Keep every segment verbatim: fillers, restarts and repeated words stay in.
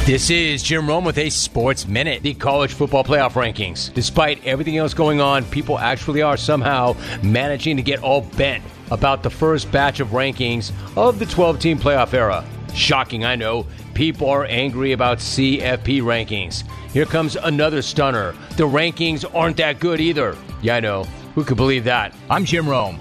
This is Jim Rome with a Sports Minute, the college football playoff rankings. Despite everything else going on, people actually are somehow managing to get all bent about the first batch of rankings of the twelve-team playoff era. Shocking, I know. People are angry about C F P rankings. Here comes another stunner. The rankings aren't that good either. Yeah, I know. Who could believe that? I'm Jim Rome.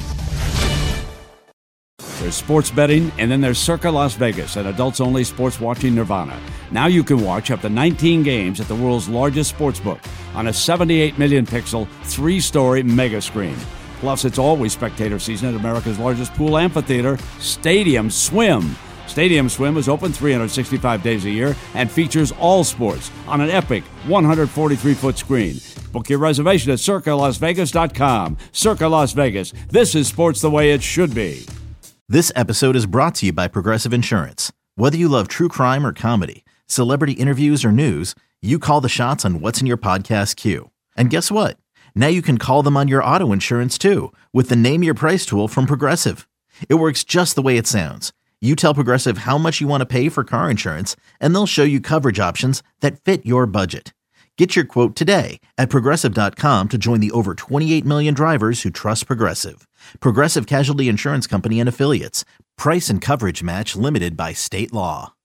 There's sports betting, and then there's Circa Las Vegas, an adults-only sports watching nirvana. Now you can watch up to nineteen games at the world's largest sports book on a seventy-eight million pixel, three-story mega screen. Plus, it's always spectator season at America's largest pool amphitheater, Stadium Swim. Stadium Swim is open three hundred sixty-five days a year and features all sports on an epic one hundred forty-three foot screen. Book your reservation at circa las vegas dot com. Circa Las Vegas. This is sports the way it should be. This episode is brought to you by Progressive Insurance. Whether you love true crime or comedy, celebrity interviews or news, you call the shots on what's in your podcast queue. And guess what? Now you can call them on your auto insurance too with the Name Your Price tool from Progressive. It works just the way it sounds. You tell Progressive how much you want to pay for car insurance, and they'll show you coverage options that fit your budget. Get your quote today at progressive dot com to join the over twenty-eight million drivers who trust Progressive. Progressive Casualty Insurance Company and Affiliates. Price and coverage match limited by state law.